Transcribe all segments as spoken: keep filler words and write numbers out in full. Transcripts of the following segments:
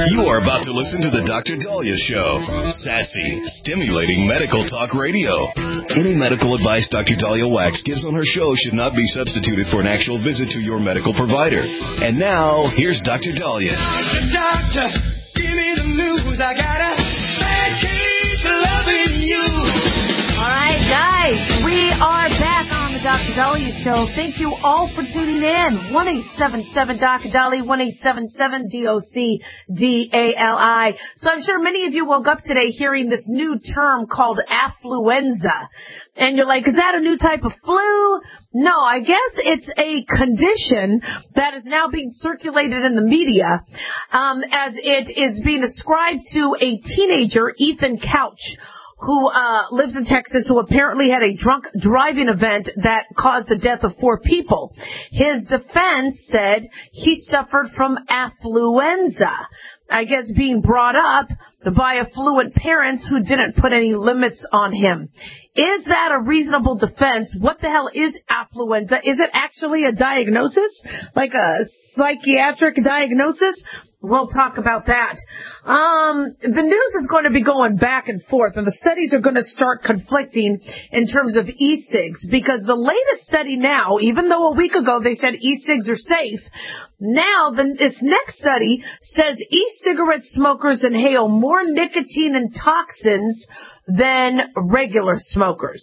You are about to listen to the Doctor Dahlia Show. Sassy, stimulating medical talk radio. Any medical advice Doctor Dahlia Wax gives on her show should not be substituted for an actual visit to your medical provider. And now, here's Doctor Dahlia. Doctor, doctor, give me the news. I got a bad case of loving you. All right, guys, we are back on the Doctor Dahlia Show. Thank you all for tuning in. one eight seven seven Doctor Dahlia, one eight seven seven D O C D A L I. So I'm sure many of you woke up today hearing this new term called affluenza. And you're like, is that a new type of flu? No, I guess it's a condition that is now being circulated in the media um, as it is being ascribed to a teenager, Ethan Couch, who uh lives in Texas, who apparently had a drunk driving event that caused the death of four people. His defense said he suffered from affluenza, I guess being brought up by affluent parents who didn't put any limits on him. Is that a reasonable defense? What the hell is affluenza? Is it actually a diagnosis? Like a psychiatric diagnosis? We'll talk about that. Um, the news is going to be going back and forth, and the studies are going to start conflicting in terms of e-cigs, because the latest study now, even though a week ago they said e-cigs are safe, now the, this next study says e-cigarette smokers inhale more nicotine and toxins than regular smokers.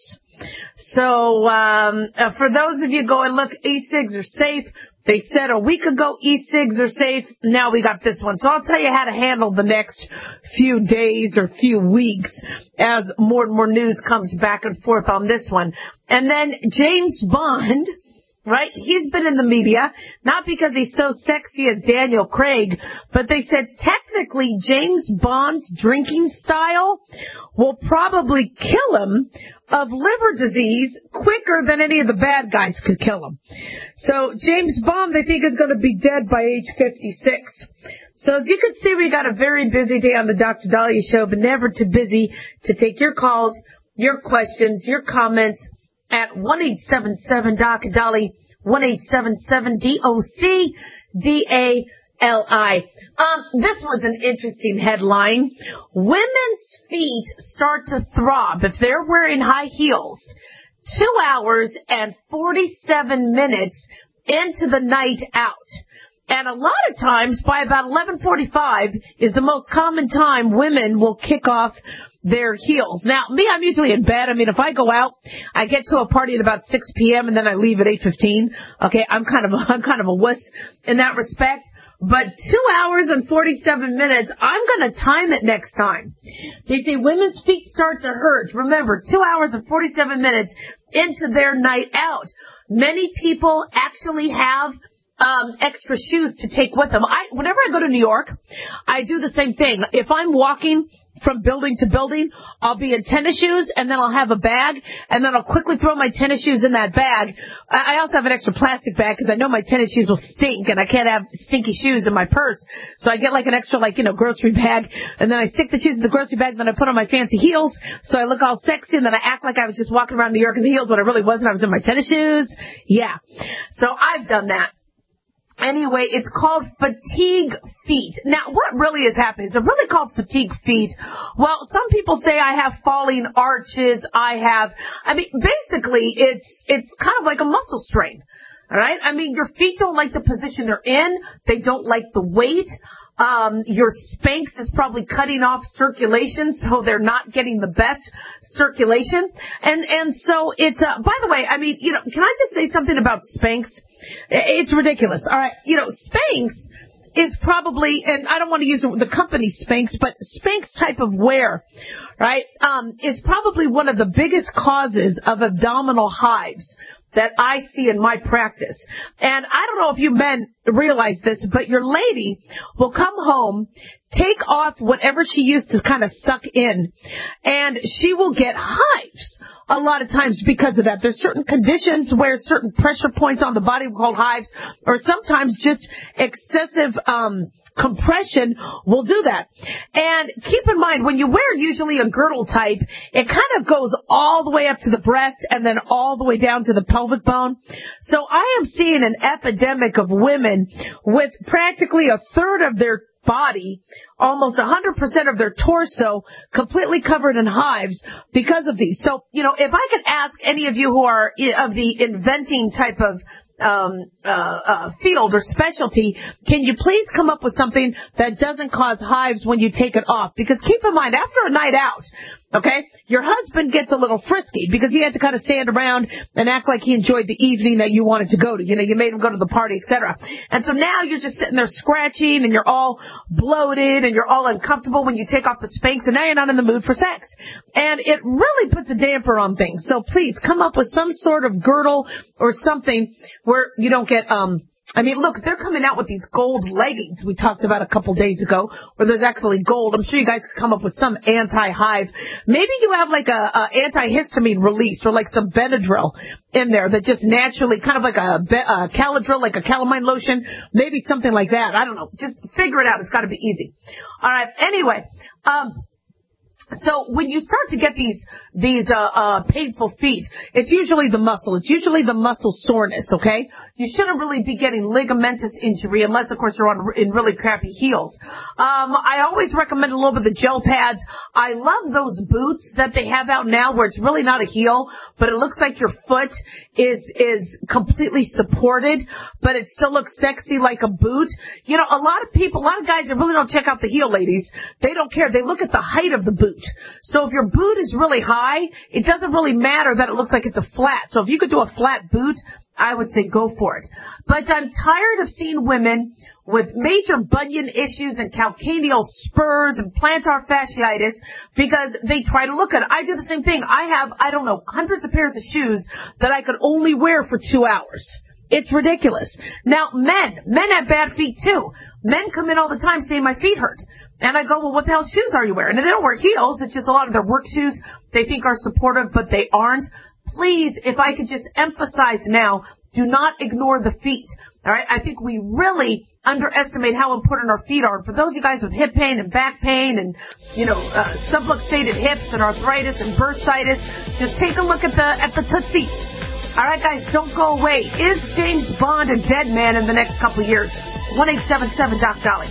So um, uh, for those of you going, look, e-cigs are safe. They said a week ago e-cigs are safe. Now we got this one. So I'll tell you how to handle the next few days or few weeks as more and more news comes back and forth on this one. And then James Bond, right? He's been in the media, not because he's so sexy as Daniel Craig, but they said technically James Bond's drinking style will probably kill him of liver disease quicker than any of the bad guys could kill him. So James Bond, they think, is going to be dead by age fifty-six. So as you can see, we got a very busy day on the Doctor Dahlia Show, but never too busy to take your calls, your questions, your comments at one eight seven seven Doctor Dahlia, one eight seven seven D O C D A L I. Um, this was an interesting headline. Women's feet start to throb if they're wearing high heels two hours and forty-seven minutes into the night out. And a lot of times, by about eleven forty-five is the most common time women will kick off their heels. Now, me, I'm usually in bed. I mean, if I go out, I get to a party at about six p.m. and then I leave at eight fifteen. Okay, I'm kind of a, I'm kind of a wuss in that respect. But two hours and forty-seven minutes, I'm going to time it next time. They say women's feet start to hurt. Remember, two hours and forty-seven minutes into their night out. Many people actually have um extra shoes to take with them. I, whenever I go to New York, I do the same thing. If I'm walking from building to building, I'll be in tennis shoes, and then I'll have a bag, and then I'll quickly throw my tennis shoes in that bag. I also have an extra plastic bag because I know my tennis shoes will stink, and I can't have stinky shoes in my purse. So I get like an extra, like, you know, grocery bag, and then I stick the shoes in the grocery bag, and then I put on my fancy heels, so I look all sexy, and then I act like I was just walking around New York in the heels when I really wasn't. I was in my tennis shoes. Yeah. So I've done that. Anyway, it's called fatigue feet. Now, what really is happening? Is it really called fatigue feet? Well, some people say I have falling arches. I have, I mean, basically, it's, it's kind of like a muscle strain. All right? I mean, your feet don't like the position they're in. They don't like the weight. Um, your Spanx is probably cutting off circulation, so they're not getting the best circulation. And, and so it's, uh, by the way, I mean, you know, can I just say something about Spanx? It's ridiculous. All right. You know, Spanx is probably, and I don't want to use the company Spanx, but Spanx type of wear, right, um, is probably one of the biggest causes of abdominal hives that I see in my practice. And I don't know if you men realize this, but your lady will come home, take off whatever she used to kind of suck in, and she will get hives a lot of times because of that. There's certain conditions where certain pressure points on the body are called hives, or sometimes just excessive um compression will do that. And keep in mind, when you wear usually a girdle type, it kind of goes all the way up to the breast and then all the way down to the pelvic bone. So I am seeing an epidemic of women with practically a third of their body, almost one hundred percent of their torso completely covered in hives because of these. So, you know, if I could ask any of you who are of the inventing type of um uh, uh field or specialty, can you please come up with something that doesn't cause hives when you take it off? Because keep in mind, after a night out, okay, your husband gets a little frisky because he had to kind of stand around and act like he enjoyed the evening that you wanted to go to. You know, you made him go to the party, et cetera. And so now you're just sitting there scratching and you're all bloated and you're all uncomfortable when you take off the Spanx, and now you're not in the mood for sex. And it really puts a damper on things. So please come up with some sort of girdle or something where you don't get, um, I mean, look, they're coming out with these gold leggings we talked about a couple days ago, where there's actually gold. I'm sure you guys could come up with some anti-hive. Maybe you have like a, a antihistamine release or like some Benadryl in there that just naturally, kind of like a, a Caladryl, like a calamine lotion, maybe something like that. I don't know. Just figure it out. It's got to be easy. All right. Anyway, um, so when you start to get these these uh, uh painful feet, it's usually the muscle. It's usually the muscle soreness, okay? You shouldn't really be getting ligamentous injury unless, of course, you're on in really crappy heels. Um, I always recommend a little bit of the gel pads. I love those boots that they have out now where it's really not a heel, but it looks like your foot is is completely supported, but it still looks sexy like a boot. You know, a lot of people, a lot of guys that really don't check out the heel, ladies, they don't care. They look at the height of the boot. So if your boot is really high, it doesn't really matter that it looks like it's a flat. So if you could do a flat boot, I would say go for it. But I'm tired of seeing women with major bunion issues and calcaneal spurs and plantar fasciitis because they try to look at it. I do the same thing. I have, I don't know, hundreds of pairs of shoes that I could only wear for two hours. It's ridiculous. Now, men, men have bad feet too. Men come in all the time saying my feet hurt. And I go, well, what the hell shoes are you wearing? And they don't wear heels. It's just a lot of their work shoes they think are supportive, but they aren't. Please, if I could just emphasize now, do not ignore the feet. All right? I think we really underestimate how important our feet are. For those of you guys with hip pain and back pain and, you know, uh, subluxated hips and arthritis and bursitis, just take a look at the at the tootsies. All right, guys, don't go away. Is James Bond a dead man in the next couple of years? one eight seven seven Doc Dolly.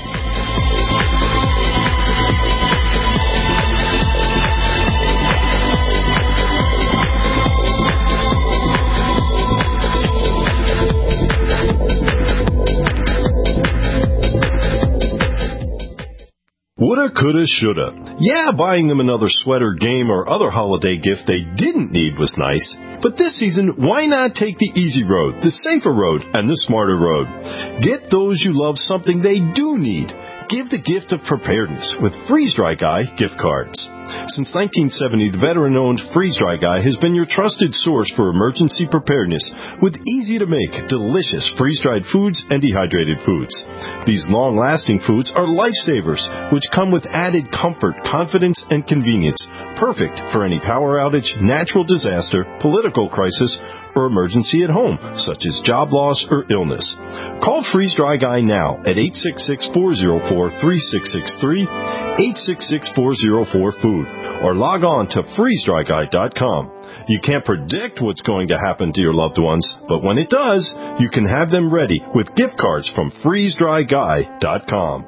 Woulda, coulda, shoulda. Yeah, buying them another sweater, game, or other holiday gift they didn't need was nice. But this season, why not take the easy road, the safer road, and the smarter road? Get those you love something they do need. Give the gift of preparedness with Freeze Dry Guy gift cards. Since nineteen seventy, the veteran-owned Freeze Dry Guy has been your trusted source for emergency preparedness with easy-to-make, delicious freeze-dried foods and dehydrated foods. These long-lasting foods are lifesavers, which come with added comfort, confidence, and convenience, perfect for any power outage, natural disaster, political crisis, or emergency at home, such as job loss or illness. Call Freeze Dry Guy now at eight six six, four zero four, three six six three, eight six six, four zero four, food, or log on to freeze dry guy dot com. You can't predict what's going to happen to your loved ones, but when it does, you can have them ready with gift cards from freeze dry guy dot com.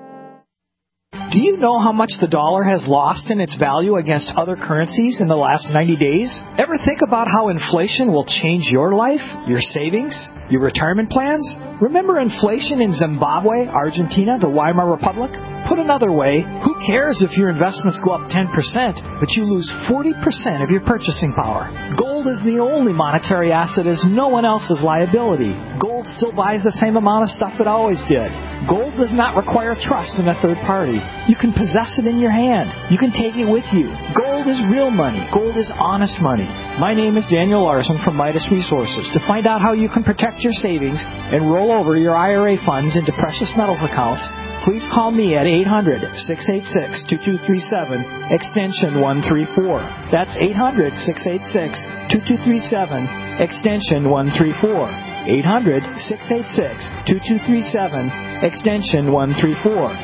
Do you know how much the dollar has lost in its value against other currencies in the last ninety days? Ever think about how inflation will change your life, your savings, your retirement plans? Remember inflation in Zimbabwe, Argentina, the Weimar Republic? Put another way, who cares if your investments go up ten percent, but you lose forty percent of your purchasing power? Gold is the only monetary asset as no one else's liability. Gold still buys the same amount of stuff it always did. Gold does not require trust in a third party. You can possess it in your hand. You can take it with you. Gold is real money. Gold is honest money. My name is Daniel Larson from Midas Resources. To find out how you can protect your savings and roll over your I R A funds into precious metals accounts, please call me at eight hundred, six eight six, two two three seven, extension one three four. That's eight hundred, six eight six, two two three seven, extension one three four. eight hundred, six eight six, two two three seven, extension one three four.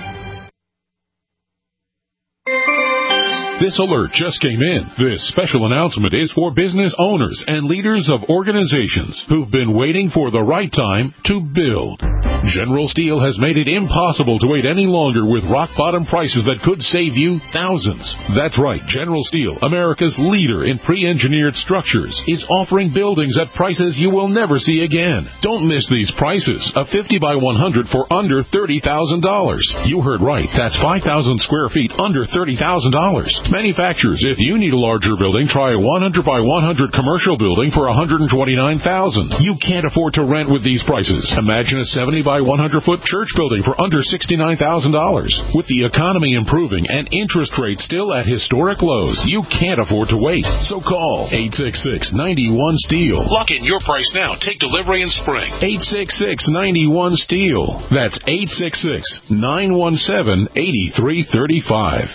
This alert just came in. This special announcement is for business owners and leaders of organizations who've been waiting for the right time to build. General Steel has made it impossible to wait any longer with rock-bottom prices that could save you thousands. That's right. General Steel, America's leader in pre-engineered structures, is offering buildings at prices you will never see again. Don't miss these prices. A fifty by one hundred for under thirty thousand dollars. You heard right. That's five thousand square feet under thirty thousand dollars. Manufacturers, if you need a larger building, try a one hundred by one hundred commercial building for one hundred twenty-nine thousand dollars. You can't afford to rent with these prices. Imagine a seventy by one hundred foot church building for under sixty-nine thousand dollars. With the economy improving and interest rates still at historic lows, you can't afford to wait. So call eight six six, nine one, STEEL. Lock in your price now. Take delivery in spring. eight six six, nine one, STEEL. That's eight six six, nine one seven, eight three three five.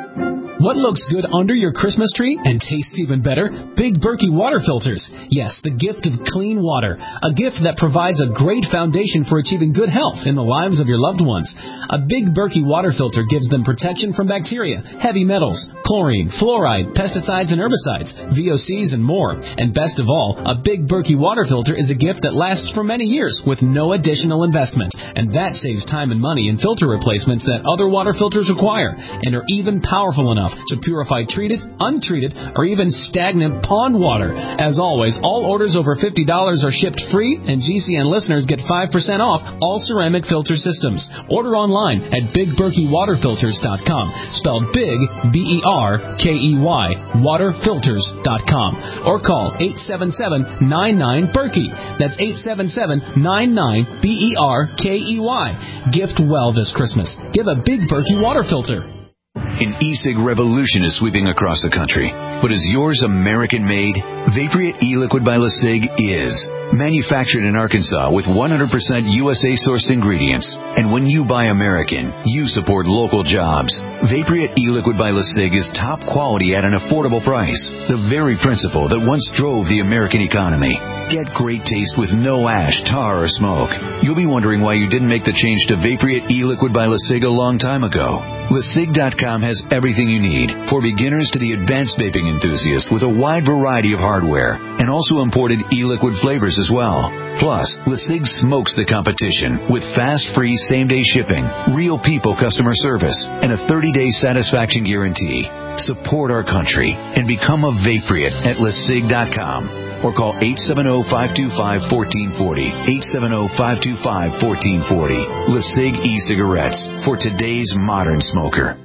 What looks good under your Christmas tree and tastes even better? Big Berkey water filters. Yes, the gift of clean water. A gift that provides a great foundation for achieving good health in the lives of your loved ones. A Big Berkey water filter gives them protection from bacteria, heavy metals, chlorine, fluoride, pesticides and herbicides, V O Cs and more. And best of all, a Big Berkey water filter is a gift that lasts for many years with no additional investment. And that saves time and money in filter replacements that other water filters require and are even powerful enough to purify treated, untreated, or even stagnant pond water. As always, all orders over fifty dollars are shipped free, and G C N listeners get five percent off all ceramic filter systems. Order online at big berkey water filters dot com, spelled big, B E R K E Y, water filters dot com, or call eight seven seven, nine nine, Berkey. That's eight seven seven, nine nine, B E R K E Y. Gift well this Christmas. Give a Big Berkey water filter. An e-cig revolution is sweeping across the country. But is yours American-made? Vaporeate e-liquid by LeSig is. Manufactured in Arkansas with one hundred percent U S A-sourced ingredients. And when you buy American, you support local jobs. Vaporeate e-liquid by LeSig is top quality at an affordable price. The very principle that once drove the American economy. Get great taste with no ash, tar, or smoke. You'll be wondering why you didn't make the change to Vaporeate e-liquid by LeSig a long time ago. Le Sig dot com has everything you need, for beginners to the advanced vaping enthusiast, with a wide variety of hardware, and also imported e-liquid flavors as well. Plus, LeSig smokes the competition with fast, free, same-day shipping, real people customer service, and a thirty-day satisfaction guarantee. Support our country and become a Vaporeate at Le Sig dot com. Or call eight seven zero, five two five, one four four zero, eight seven zero, five two five, one four four zero. LeSig e-cigarettes for today's modern smoker.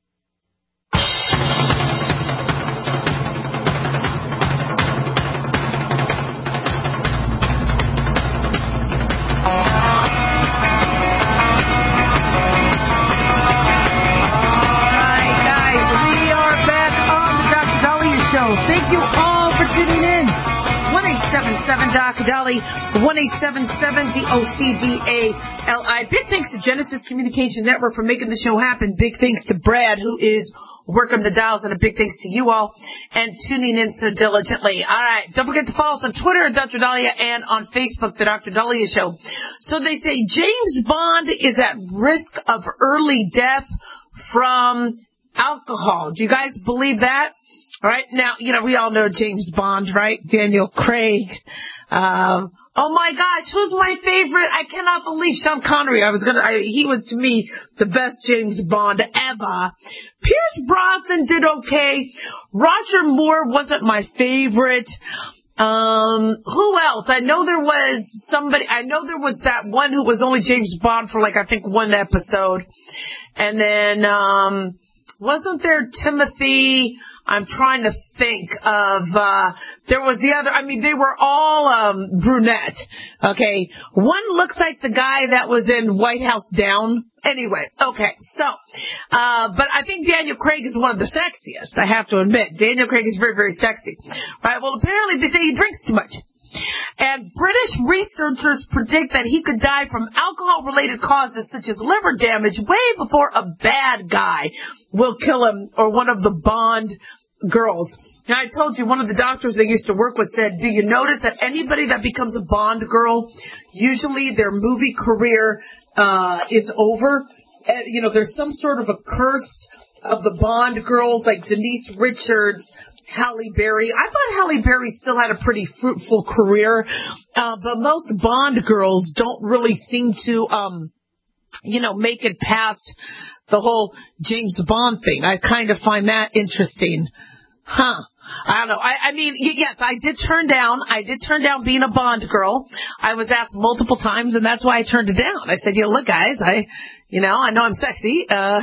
seven Doc Dolly, one eight seven seven D O C D A L I. Big thanks to Genesis Communications Network for making the show happen. Big thanks to Brad, who is working the dials, and a big thanks to you all and tuning in so diligently. All right, don't forget to follow us on Twitter at Doctor Dahlia and on Facebook, The Doctor Dahlia Show. So they say James Bond is at risk of early death from alcohol. Do you guys believe that? All right, now, you know, we all know James Bond, right? Daniel Craig. Um, oh my gosh, who's my favorite? I cannot believe Sean Connery. I was gonna, I, he was to me the best James Bond ever. Pierce Brosnan did okay. Roger Moore wasn't my favorite. Um, who else? I know there was somebody, I know there was that one who was only James Bond for like, I think one episode. And then, um, wasn't there Timothy? I'm trying to think of, uh, there was the other, I mean, they were all, um, brunette. Okay. One looks like the guy that was in White House Down. Anyway, okay. So, uh, but I think Daniel Craig is one of the sexiest, I have to admit. Daniel Craig is very, very sexy. Right. Well, apparently they say he drinks too much. And British researchers predict that he could die from alcohol-related causes such as liver damage way before a bad guy will kill him, or one of the Bond girls. Now, I told you one of the doctors they used to work with said, do you notice that anybody that becomes a Bond girl, usually their movie career uh is over? Uh, you know, there's some sort of a curse of the Bond girls, like Denise Richards, Halle Berry. I thought Halle Berry still had a pretty fruitful career, uh, but most Bond girls don't really seem to, um, you know, make it past the whole James Bond thing. I kind of find that interesting. Huh. I don't know. I, I mean, yes, I did turn down, I did turn down being a Bond girl. I was asked multiple times, and that's why I turned it down. I said, you know, look, guys, I, you know, I know I'm sexy. Uh,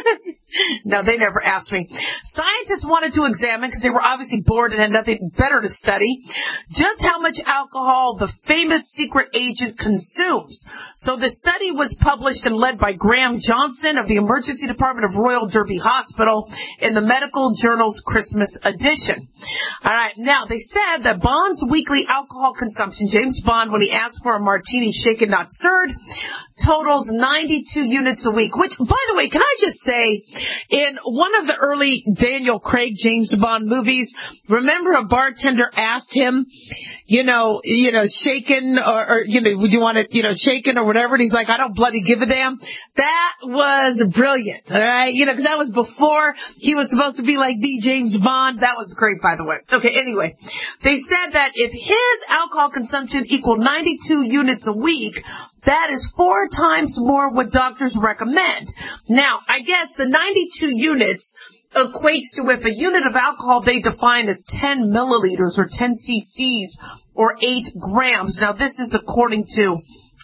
no, they never asked me. Scientists wanted to examine, because they were obviously bored and had nothing better to study, just how much alcohol the famous secret agent consumes. So the study was published and led by Graham Johnson of the Emergency Department of Royal Derby Hospital in the Medical Journal's Christmas edition. All right. Now, they said that Bond's weekly alcohol consumption, James Bond, when he asked for a martini shaken, not stirred, totals ninety-two units a week, which, by the way, can I just say, in one of the early Daniel Craig James Bond movies, remember a bartender asked him, you know, you know, shaken or, or, you know, would you want it, you know, shaken or whatever? And he's like, I don't bloody give a damn. That was brilliant. All right. You know, because that was before he was supposed to be like the James Bond. That was great, by the way. Okay. Anyway, they said that if his alcohol consumption equaled ninety-two units a week, that is four times more what doctors recommend. Now, I guess the ninety-two units equates to, if a unit of alcohol they define as ten milliliters or ten cc's or eight grams. Now, this is according to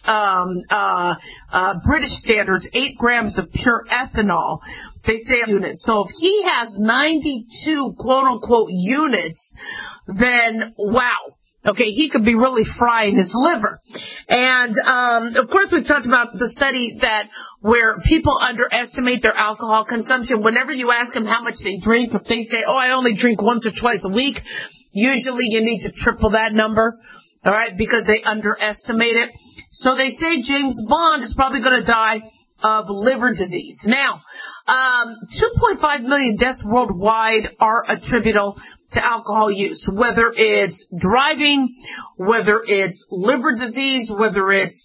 um, uh, uh, British standards, eight grams of pure ethanol. They say a unit. So if he has ninety-two quote-unquote units, then wow. Okay, he could be really frying his liver. And, um, of course, we've talked about the study that where people underestimate their alcohol consumption. Whenever you ask them how much they drink, if they say, oh, I only drink once or twice a week, usually you need to triple that number, all right, because they underestimate it. So they say James Bond is probably going to die of liver disease. Now, um, two point five million deaths worldwide are attributable to alcohol use, whether it's driving, whether it's liver disease, whether it's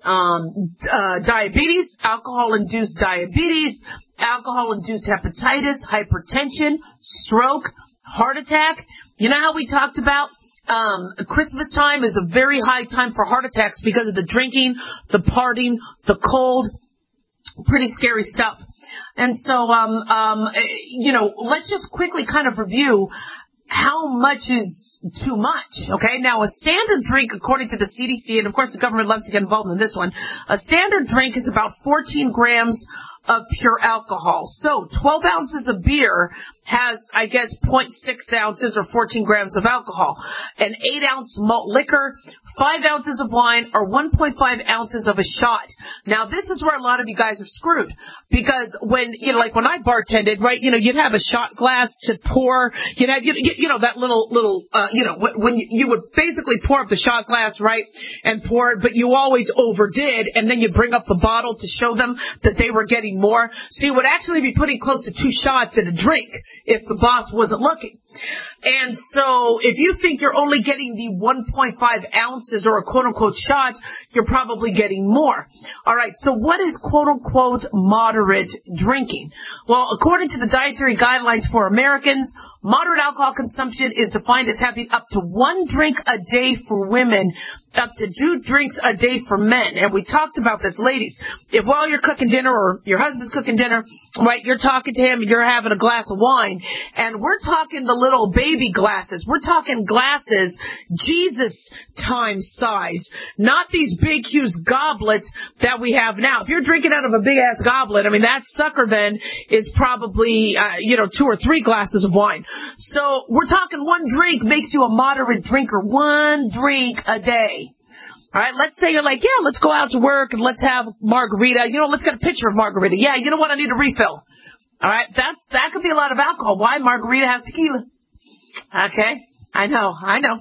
um, uh, diabetes, alcohol-induced diabetes, alcohol-induced hepatitis, hypertension, stroke, heart attack. You know how we talked about Um, Christmas time is a very high time for heart attacks because of the drinking, the partying, the cold. Pretty scary stuff. And so, um, um, you know, let's just quickly kind of review how much is too much, okay? Now, a standard drink, according to the C D C, and of course the government loves to get involved in this one, a standard drink is about fourteen grams of pure alcohol. So, twelve ounces of beer has, I guess, zero point six ounces or fourteen grams of alcohol. An eight ounce malt liquor, five ounces of wine, or one point five ounces of a shot. Now, this is where a lot of you guys are screwed. Because when, you know, like when I bartended, right, you know, you'd have a shot glass to pour, you'd have, you, you know, that little, little, uh, you know, when you, you would basically pour up the shot glass, right, and pour it, but you always overdid, and then you bring up the bottle to show them that they were getting more. So you would actually be putting close to two shots in a drink if the boss wasn't looking. And so if you think you're only getting the one point five ounces or a quote-unquote shot, you're probably getting more. All right, so what is quote-unquote moderate drinking? Well, according to the dietary guidelines for Americans, moderate alcohol consumption is defined as having up to one drink a day for women, up to two drinks a day for men. And we talked about this, ladies. If while you're cooking dinner or your husband's cooking dinner, right, you're talking to him and you're having a glass of wine, and we're talking the little baby glasses. We're talking glasses Jesus time size, not these big, huge goblets that we have now. If you're drinking out of a big-ass goblet, I mean, that sucker then is probably, uh, you know, two or three glasses of wine. So we're talking one drink makes you a moderate drinker. One drink a day. All right, let's say you're like, yeah, let's go out to work and let's have margarita. You know, let's get a picture of margarita. Yeah, you know what? I need a refill. All right, that that could be a lot of alcohol. Why? Margarita has tequila. Okay, I know, I know.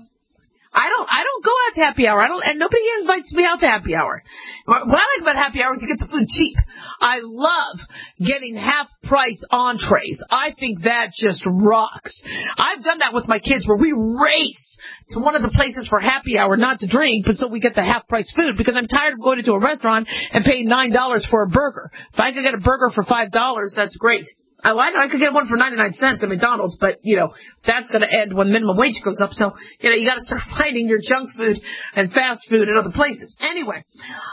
I don't, I don't go out to happy hour. I don't, and nobody invites me out to happy hour. What I like about happy hour is you get the food cheap. I love getting half price entrees. I think that just rocks. I've done that with my kids where we race to one of the places for happy hour, not to drink, but so we get the half price food, because I'm tired of going into a restaurant and paying nine dollars for a burger. If I could get a burger for five dollars, that's great. Oh, I know I could get one for ninety-nine cents at McDonald's, but, you know, that's going to end when minimum wage goes up. So, you know, you got to start finding your junk food and fast food at other places. Anyway,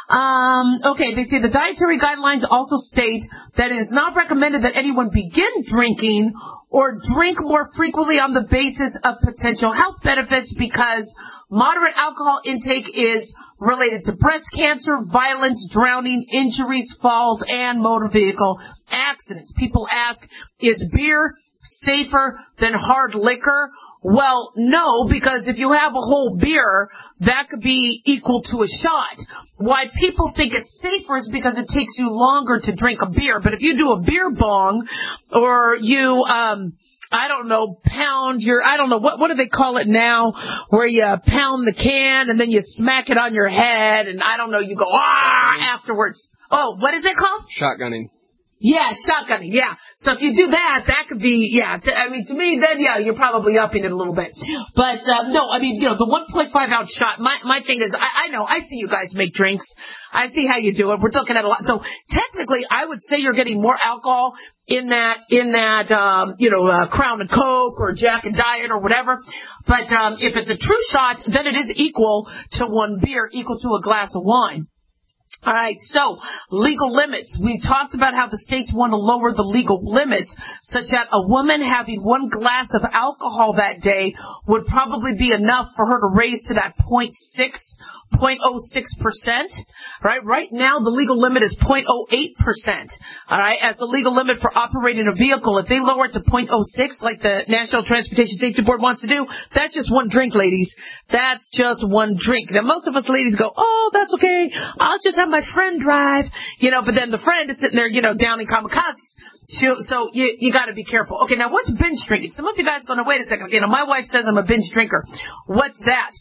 um, okay, they say the dietary guidelines also state that it is not recommended that anyone begin drinking or drink more frequently on the basis of potential health benefits because moderate alcohol intake is related to breast cancer, violence, drowning, injuries, falls, and motor vehicle accidents. People ask, is beer safer than hard liquor? Well, no, because if you have a whole beer, that could be equal to a shot. Why people think it's safer is because it takes you longer to drink a beer. But if you do a beer bong or you, um, I don't know, pound your, I don't know, what what do they call it now, where you pound the can and then you smack it on your head and I don't know, you go, ah, afterwards. Oh, what is it called? Shotgunning. Yeah, shotgunning, yeah. So if you do that, that could be, yeah, t- I mean, to me, then, yeah, you're probably upping it a little bit. But, um, no, I mean, you know, the one point five ounce shot, my, my thing is, I, I know, I see you guys make drinks. I see how you do it. We're looking at a lot. So technically, I would say you're getting more alcohol in that, in that, um, you know, uh, Crown and Coke or Jack and Diet or whatever. But, um, if it's a true shot, then it is equal to one beer, equal to a glass of wine. All right, so legal limits. We talked about how the states want to lower the legal limits such that a woman having one glass of alcohol that day would probably be enough for her to raise to that point six, point oh six percent. Right? Right now, the legal limit is point oh eight percent. All right, as the legal limit for operating a vehicle. If they lower it to point oh six, like the National Transportation Safety Board wants to do, that's just one drink, ladies. That's just one drink. Now, most of us ladies go, oh, that's okay. I'll just have my friend drive, you know, but then the friend is sitting there, you know, down in kamikazes. So, so you, you got to be careful. Okay, now what's binge drinking? Some of you guys are going to wait a second. Okay, now my wife says I'm a binge drinker. What's that?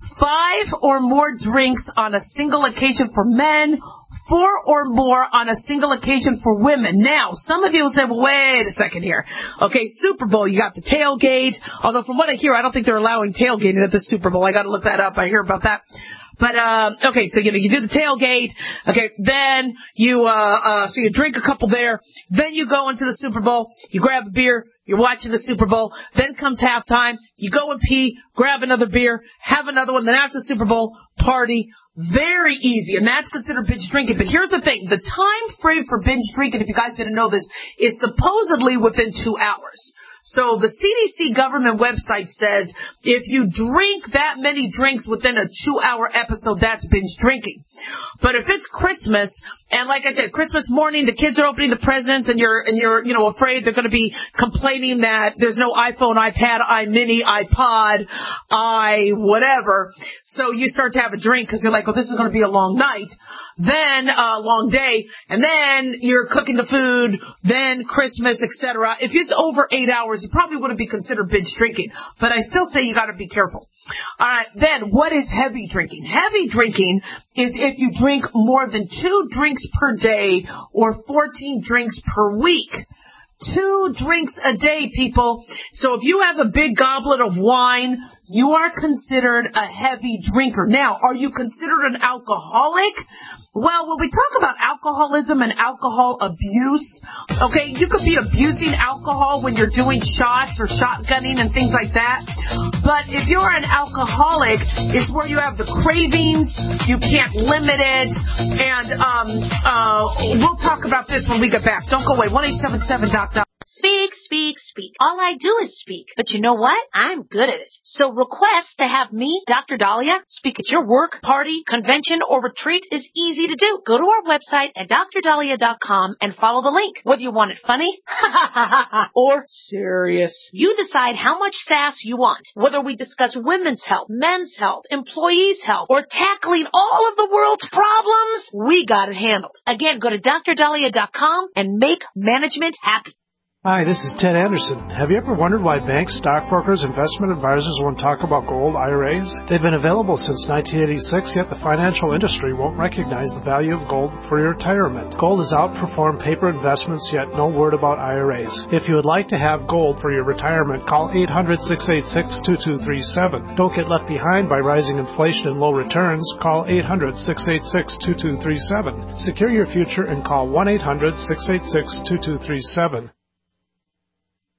Five or more drinks on a single occasion for men, four or more on a single occasion for women. Now, some of you will say, well, wait a second here. Okay, Super Bowl, you got the tailgate. Although from what I hear, I don't think they're allowing tailgating at the Super Bowl. I got to look that up. I hear about that. But, um, okay, so, you know, you do the tailgate. Okay, then you, uh, uh, so you drink a couple there. Then you go into the Super Bowl. You grab a beer. You're watching the Super Bowl. Then comes halftime. You go and pee, grab another beer, have another one. Then after the Super Bowl, party. Very easy, and that's considered binge drinking. But here's the thing. The time frame for binge drinking, if you guys didn't know this, is supposedly within two hours. So the C D C government website says if you drink that many drinks within a two-hour episode, that's binge drinking. But if it's Christmas, and like I said, Christmas morning, the kids are opening the presents, and you're and you're you know afraid they're going to be complaining that there's no iPhone, iPad, iMini, iPod, i whatever. So you start to have a drink because you're like, well, this is going to be a long night, then a uh, long day, and then you're cooking the food, then Christmas, et cetera. If it's over eight hours, you probably wouldn't be considered binge drinking. But I still say you got to be careful. All right, then what is heavy drinking? Heavy drinking is if you drink more than two drinks per day or fourteen drinks per week. Two drinks a day, people. So if you have a big goblet of wine, you are considered a heavy drinker. Now, are you considered an alcoholic? Well, when we talk about alcoholism and alcohol abuse, okay, you could be abusing alcohol when you're doing shots or shotgunning and things like that. But if you're an alcoholic, it's where you have the cravings, you can't limit it, and um, uh, we'll talk about this when we get back. Don't go away. one eight seven seven doc doc. Speak, speak, speak. All I do is speak. But you know what? I'm good at it. So request to have me, Doctor Dahlia, speak at your work, party, convention, or retreat is easy to do. Go to our website at dr dahlia dot com and follow the link. Whether you want it funny or serious, you decide how much sass you want. Whether we discuss women's health, men's health, employees' health, or tackling all of the world's problems, we got it handled. Again, go to dr dahlia dot com and make management happy. Hi, this is Ted Anderson. Have you ever wondered why banks, stockbrokers, investment advisors won't talk about gold I R As? They've been available since nineteen eighty-six, yet the financial industry won't recognize the value of gold for your retirement. Gold has outperformed paper investments, yet no word about I R As. If you would like to have gold for your retirement, call eight hundred, six eight six, two two three seven. Don't get left behind by rising inflation and low returns. Call eight hundred, six eight six, two two three seven. Secure your future and call one eight hundred, six eight six, two two three seven.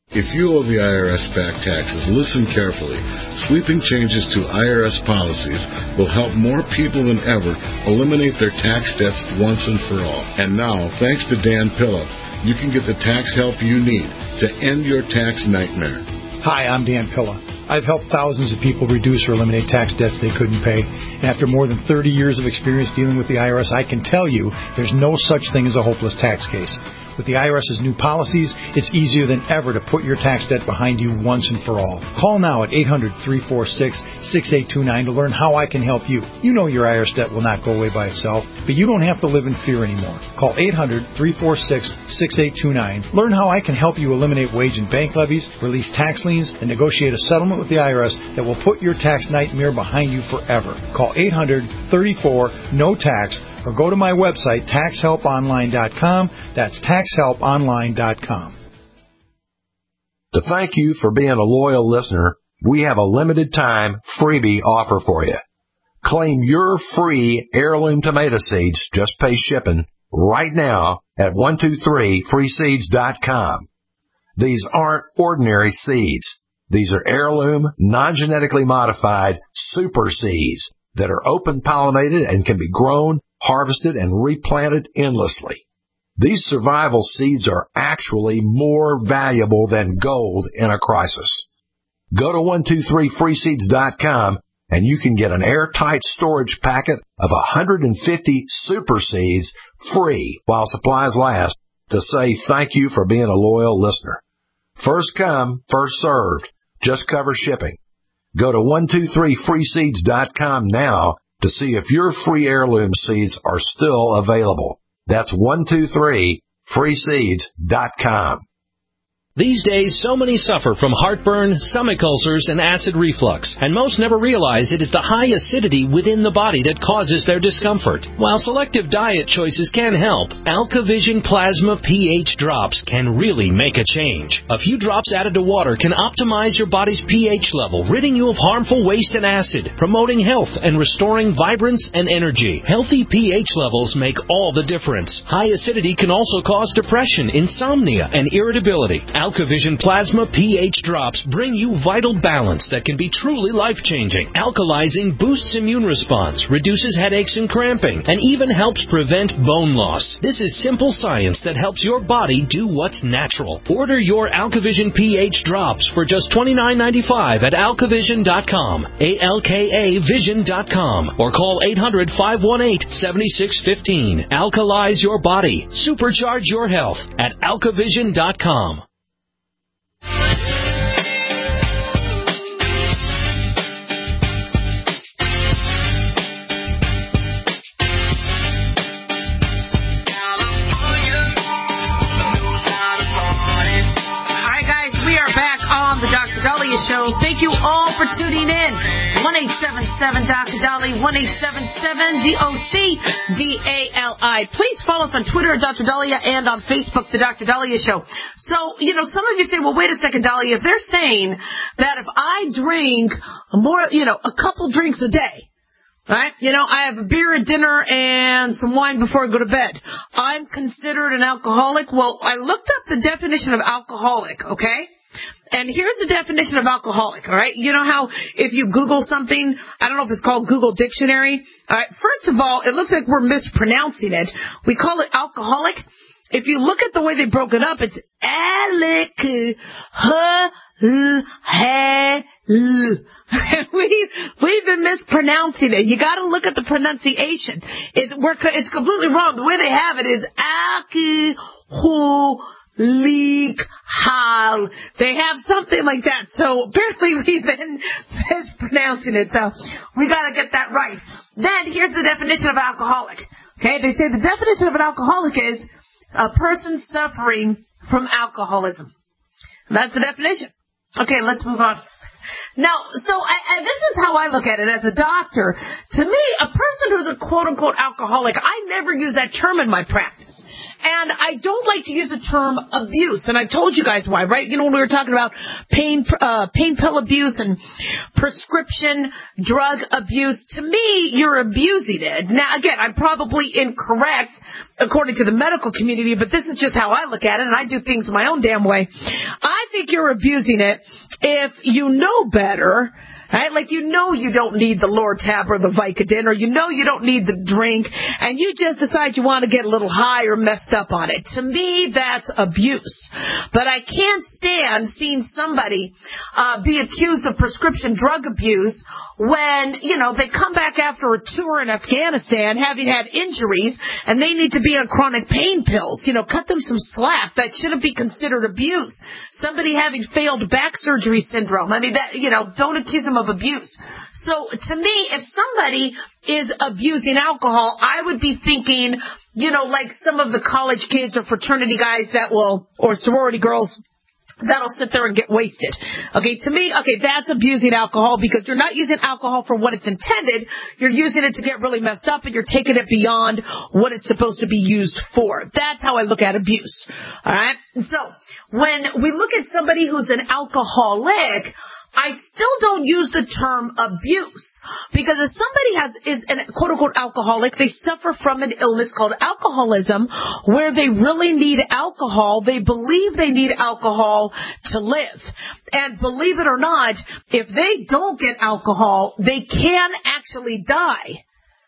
If you owe the I R S back taxes, listen carefully. Sweeping changes to I R S policies will help more people than ever eliminate their tax debts once and for all. And now, thanks to Dan Pilla, you can get the tax help you need to end your tax nightmare. Hi, I'm Dan Pilla. I've helped thousands of people reduce or eliminate tax debts they couldn't pay. And after more than thirty years of experience dealing with the I R S, I can tell you there's no such thing as a hopeless tax case. With the I R S's new policies, it's easier than ever to put your tax debt behind you once and for all. Call now at eight hundred, three four six, six eight two nine to learn how I can help you. You know your I R S debt will not go away by itself, but you don't have to live in fear anymore. Call eight hundred, three four six, six eight two nine. Learn how I can help you eliminate wage and bank levies, release tax liens, and negotiate a settlement with the I R S that will put your tax nightmare behind you forever. Call eight hundred, thirty-four, N O T A X or go to my website, tax help online dot com. That's tax help online dot com. To thank you for being a loyal listener, we have a limited time freebie offer for you. Claim your free heirloom tomato seeds, just pay shipping, right now at one two three free seeds dot com. These aren't ordinary seeds. These are heirloom, non-genetically modified super seeds that are open-pollinated and can be grown, harvested, and replanted endlessly. These survival seeds are actually more valuable than gold in a crisis. Go to one two three free seeds dot com and you can get an airtight storage packet of one hundred fifty super seeds free while supplies last to say thank you for being a loyal listener. First come, first served. Just cover shipping. Go to one two three free seeds dot com now to see if your free heirloom seeds are still available. That's one two three free seeds dot com. These days, so many suffer from heartburn, stomach ulcers, and acid reflux, and most never realize it is the high acidity within the body that causes their discomfort. While selective diet choices can help, AlkaVision Plasma pH drops can really make a change. A few drops added to water can optimize your body's pH level, ridding you of harmful waste and acid, promoting health and restoring vibrance and energy. Healthy pH levels make all the difference. High acidity can also cause depression, insomnia, and irritability. AlkaVision Plasma pH drops bring you vital balance that can be truly life-changing. Alkalizing boosts immune response, reduces headaches and cramping, and even helps prevent bone loss. This is simple science that helps your body do what's natural. Order your AlkaVision pH drops for just twenty-nine ninety-five at alka vision dot com, A L K A vision dot com, or call eight hundred, five one eight, seven six one five. Alkalize your body. Supercharge your health at alka vision dot com. On the Doctor Dahlia Show. Thank you all for tuning in. one eight seven seven Doctor Dahlia, one eight seven seven D O C D A L I. Please follow us on Twitter at Doctor Dahlia and on Facebook, The Doctor Dahlia Show. So, you know, some of you say, well, wait a second, Dahlia, if they're saying that if I drink more, you know, a couple drinks a day, right? You know, I have a beer at dinner and some wine before I go to bed, I'm considered an alcoholic? Well, I looked up the definition of alcoholic, okay? And here's the definition of alcoholic, all right? You know how if you Google something, I don't know if it's called Google Dictionary, all right? First of all, it looks like we're mispronouncing it. We call it alcoholic. If you look at the way they broke it up, it's alcoholic. we, we've been mispronouncing it. You got to look at the pronunciation. It's, we're, it's completely wrong. The way they have it is alcohol. Leak hal. They have something like that. So apparently we've been mispronouncing it. So we got to get that right. Then here's the definition of alcoholic. Okay, they say the definition of an alcoholic is a person suffering from alcoholism. That's the definition. Okay, let's move on. Now, so I, I, this is how I look at it as a doctor. To me, a person who's a quote-unquote alcoholic, I never use that term in my practice. And I don't like to use the term abuse. And I told you guys why, right? You know, when we were talking about pain, uh, pain pill abuse and prescription drug abuse, to me, you're abusing it. Now, again, I'm probably incorrect according to the medical community, but this is just how I look at it, and I do things my own damn way. I think you're abusing it if you know better. Right? Like, you know you don't need the Lortab or the Vicodin, or you know you don't need the drink, and you just decide you want to get a little high or messed up on it. To me, that's abuse. But I can't stand seeing somebody uh, be accused of prescription drug abuse when, you know, they come back after a tour in Afghanistan having had injuries, and they need to be on chronic pain pills. You know, cut them some slack. That shouldn't be considered abuse. Somebody having failed back surgery syndrome. I mean, that, you know, don't accuse them of abuse. So to me, if somebody is abusing alcohol, I would be thinking, you know, like some of the college kids or fraternity guys that will, or sorority girls, that'll sit there and get wasted. Okay, to me, okay, that's abusing alcohol, because you're not using alcohol for what it's intended. You're using it to get really messed up, and you're taking it beyond what it's supposed to be used for. That's how I look at abuse. All right? So when we look at somebody who's an alcoholic, I still don't use the term abuse, because if somebody has is an quote-unquote alcoholic, they suffer from an illness called alcoholism, where they really need alcohol. They believe they need alcohol to live. And believe it or not, if they don't get alcohol, they can actually die.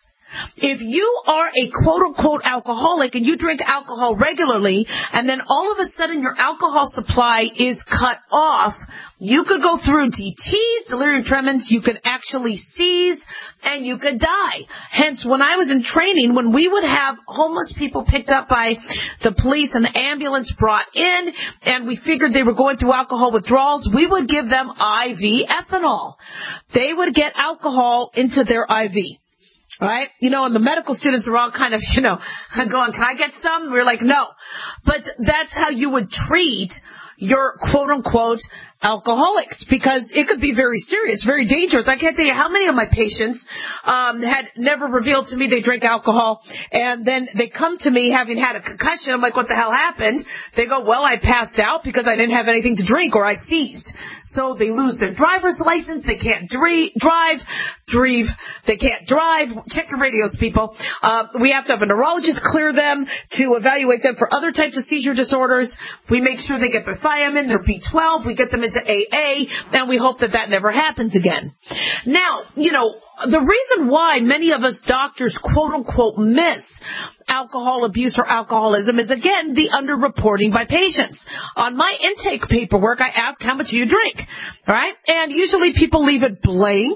If you are a quote-unquote alcoholic and you drink alcohol regularly, and then all of a sudden your alcohol supply is cut off, you could go through D Ts, delirium tremens, you could actually seize, and you could die. Hence, when I was in training, when we would have homeless people picked up by the police and the ambulance brought in, and we figured they were going through alcohol withdrawals, we would give them I V ethanol. They would get alcohol into their I V. Right? You know, and the medical students are all kind of, you know, going, can I get some? We're like, no. But that's how you would treat your quote-unquote alcoholics, because it could be very serious, very dangerous. I can't tell you how many of my patients um, had never revealed to me they drink alcohol, and then they come to me having had a concussion. I'm like, what the hell happened? They go, well, I passed out because I didn't have anything to drink, or I seized. So they lose their driver's license. They can't dre- drive. Drive. They can't drive. Check your radios, people. Uh, we have to have a neurologist clear them to evaluate them for other types of seizure disorders. We make sure they get their thiamine, their B twelve. We get them into A A, and we hope that that never happens again. Now, you know, the reason why many of us doctors, quote-unquote, miss alcohol abuse or alcoholism is, again, the underreporting by patients. On my intake paperwork, I ask, how much do you drink? All right? And usually people leave it blank,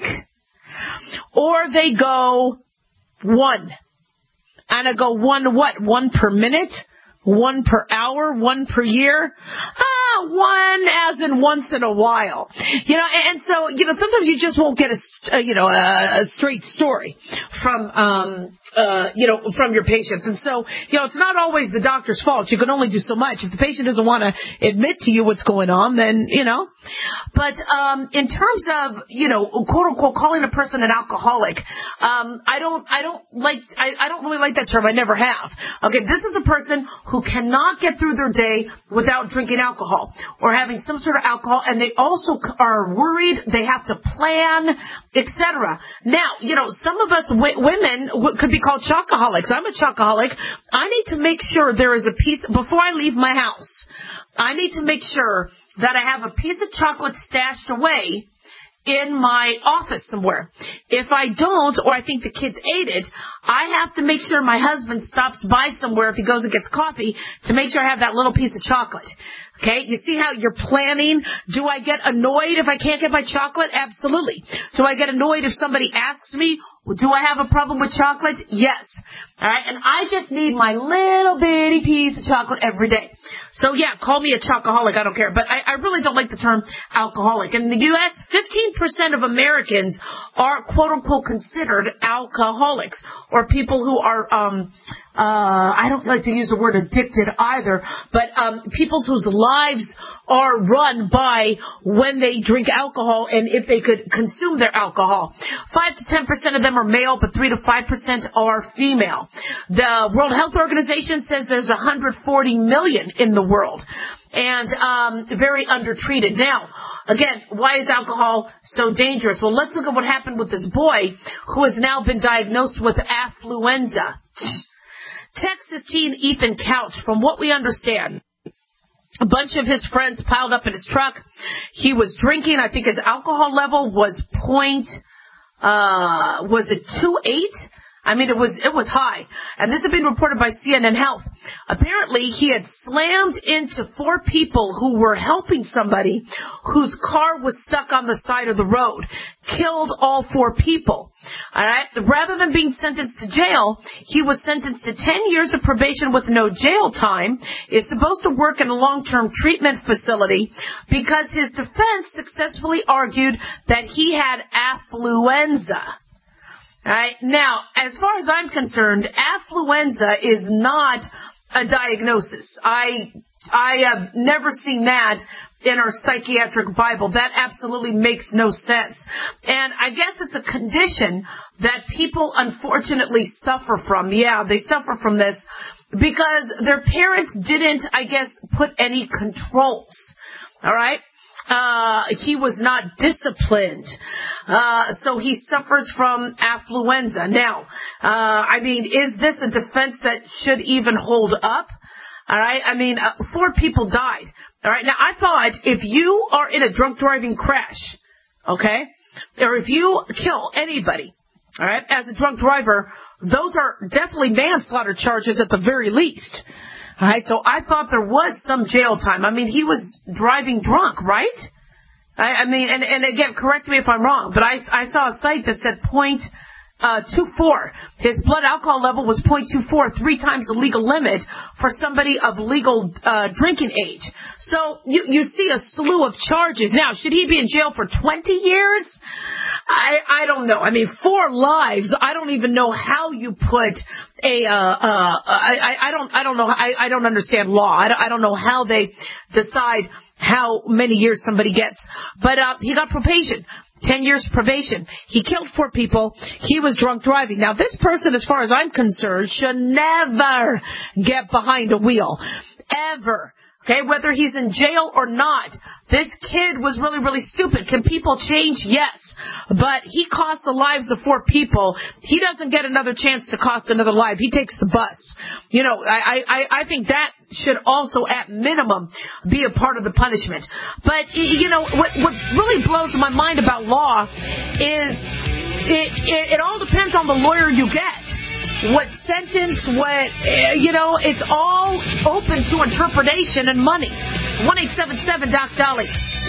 or they go, one. And I go, one what? One per minute? One per hour? One per year? Ah, one as in once in a while. You know, and so, you know, sometimes you just won't get a, you know, a, a straight story from, um, uh, you know, from your patients. And so, you know, it's not always the doctor's fault. You can only do so much. If the patient doesn't want to admit to you what's going on, then, you know. But, um, in terms of, you know, quote unquote, calling a person an alcoholic, um, I don't, I don't like, I, I don't really like that term. I never have. Okay, this is a person who cannot get through their day without drinking alcohol or having some sort of alcohol, and they also are worried, they have to plan, et cetera. Now, you know, some of us w- women w- could be called chocoholics. I'm a chocoholic. I need to make sure there is a piece, before I leave my house, I need to make sure that I have a piece of chocolate stashed away in my office somewhere. If I don't, or I think the kids ate it, I have to make sure my husband stops by somewhere if he goes and gets coffee to make sure I have that little piece of chocolate. Okay, you see how you're planning? Do I get annoyed if I can't get my chocolate? Absolutely. Do I get annoyed if somebody asks me, do I have a problem with chocolate? Yes. All right, and I just need my little bitty piece of chocolate every day. So, yeah, call me a chocoholic, I don't care. But I, I really don't like the term alcoholic. In the U S, fifteen percent of Americans are, quote-unquote, considered alcoholics, or people who are, um, uh, I don't like to use the word addicted either, but um, people whose lives are run by when they drink alcohol and if they could consume their alcohol. five to ten percent of them are male, but three to five percent are female. The World Health Organization says there's one hundred forty million in the world, and um, very undertreated. Now, again, why is alcohol so dangerous? Well, let's look at what happened with this boy who has now been diagnosed with affluenza. Texas teen Ethan Couch, from what we understand, A bunch of his friends piled up in his truck. He was drinking. I think his alcohol level was point, uh, was it two eight? I mean, it was, it was high. And this had been reported by C N N Health. Apparently, he had slammed into four people who were helping somebody whose car was stuck on the side of the road. Killed all four people. All right. Rather than being sentenced to jail, he was sentenced to ten years of probation with no jail time. Is supposed to work in a long-term treatment facility because his defense successfully argued that he had affluenza. All right. Now, as far as I'm concerned, affluenza is not a diagnosis. I I have never seen that in our psychiatric Bible. That absolutely makes no sense. And I guess it's a condition that people unfortunately suffer from. Yeah, they suffer from this because their parents didn't, I guess, put any controls. All right. Uh, he was not disciplined. Uh, so he suffers from affluenza. Now, uh, I mean, is this a defense that should even hold up? All right. I mean, uh, four people died. All right. Now, I thought if you are in a drunk driving crash, okay, or if you kill anybody, all right, as a drunk driver, those are definitely manslaughter charges at the very least. All right, so I thought there was some jail time. I mean, he was driving drunk, right? I, I mean, and, and again, correct me if I'm wrong, but I, I saw a site that said point uh, two four. His blood alcohol level was point two four, three times the legal limit for somebody of legal uh, drinking age. So you, you see a slew of charges. Now, should he be in jail for twenty years? I, I don't know. I mean, four lives. I don't even know how you put a, uh, uh, I, I don't, I don't know. I, I don't understand law. I don't, I don't know how they decide how many years somebody gets. But, uh, he got probation. Ten years probation. He killed four people. He was drunk driving. Now, this person, as far as I'm concerned, should never get behind a wheel. Ever. Okay, whether he's in jail or not, this kid was really, really stupid. Can people change? Yes. But he cost the lives of four people. He doesn't get another chance to cost another life. He takes the bus. You know, I, I, I think that should also, at minimum, be a part of the punishment. But, you know, what, what really blows my mind about law is it, it, it all depends on the lawyer you get. What sentence, what, uh, you know, it's all open to interpretation and money. one eight seven seven Doc Dolly.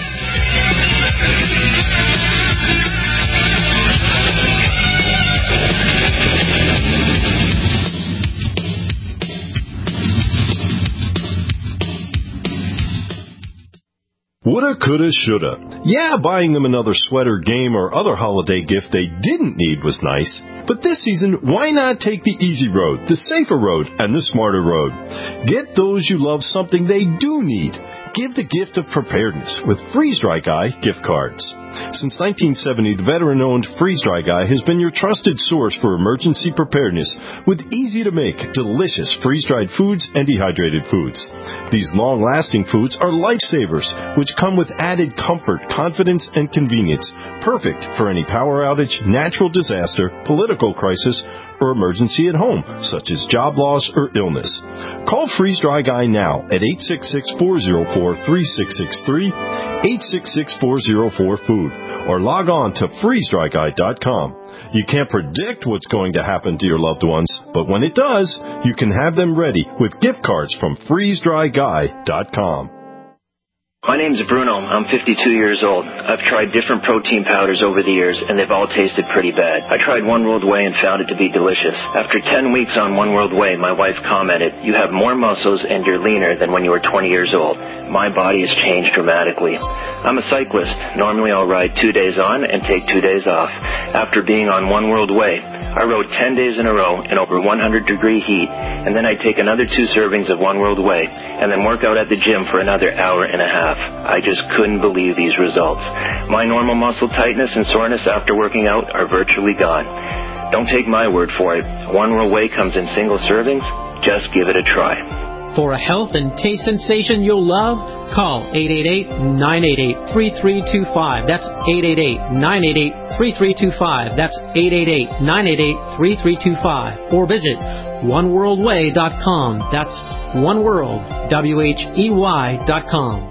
Woulda, coulda, shoulda. Yeah, buying them another sweater, game, or other holiday gift they didn't need was nice. But this season, why not take the easy road, the safer road, and the smarter road? Get those you love something they do need. Give the gift of preparedness with Freeze Dry Guy gift cards. Since nineteen seventy, the veteran-owned Freeze Dry Guy has been your trusted source for emergency preparedness with easy-to-make, delicious freeze-dried foods and dehydrated foods. These long-lasting foods are lifesavers, which come with added comfort, confidence, and convenience, perfect for any power outage, natural disaster, political crisis, or emergency at home, such as job loss or illness. Call Freeze Dry Guy now at eight six six, four zero four, three six six three, eight six six, four zero four, food, or log on to freeze dry guy dot com. You can't predict what's going to happen to your loved ones, but when it does, you can have them ready with gift cards from freeze dry guy dot com. My name's Bruno. I'm fifty-two years old. I've tried different protein powders over the years, and they've all tasted pretty bad. I tried One World Whey and found it to be delicious. After ten weeks on One World Whey, my wife commented, "You have more muscles and you're leaner than when you were twenty years old." My body has changed dramatically. I'm a cyclist. Normally I'll ride two days on and take two days off. After being on One World Whey, I rode ten days in a row in over one hundred degree heat, and then I'd take another two servings of One World Whey, and then work out at the gym for another hour and a half. I just couldn't believe these results. My normal muscle tightness and soreness after working out are virtually gone. Don't take my word for it. One World Whey comes in single servings. Just give it a try. For a health and taste sensation you'll love, call eight eight eight, nine eight eight, three three two five. That's eight eight eight, nine eight eight, three three two five. That's eight eight eight, nine eight eight, three three two five. Or visit one world way dot com. That's One World, W H E Y dot com.